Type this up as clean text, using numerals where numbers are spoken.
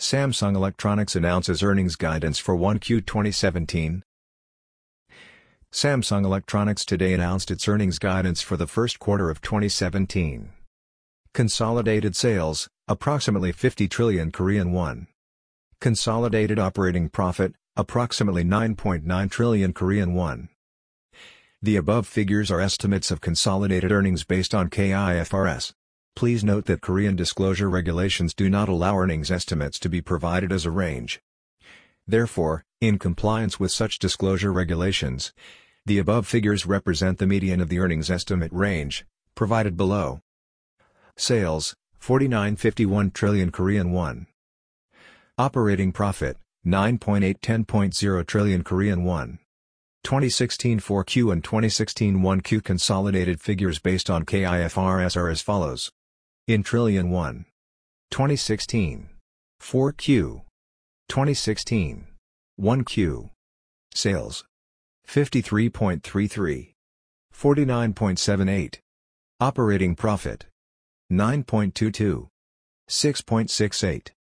Samsung Electronics announces earnings guidance for 1Q 2017. Samsung Electronics today announced its earnings guidance for the first quarter of 2017. Consolidated sales, approximately 50 trillion Korean won. Consolidated operating profit, approximately 9.9 trillion Korean won. The above figures are estimates of consolidated earnings based on KIFRS. Please note that Korean disclosure regulations do not allow earnings estimates to be provided as a range. Therefore, in compliance with such disclosure regulations, the above figures represent the median of the earnings estimate range, provided below. Sales, 49.51 trillion Korean won. Operating profit, 9.8-10.0 trillion Korean won. 2016 4Q and 2016 1Q consolidated figures based on KIFRS are as follows. In trillion won. 2016. 4Q. 2016. 1Q. Sales. 53.33. 49.78. Operating profit. 9.22. 6.68.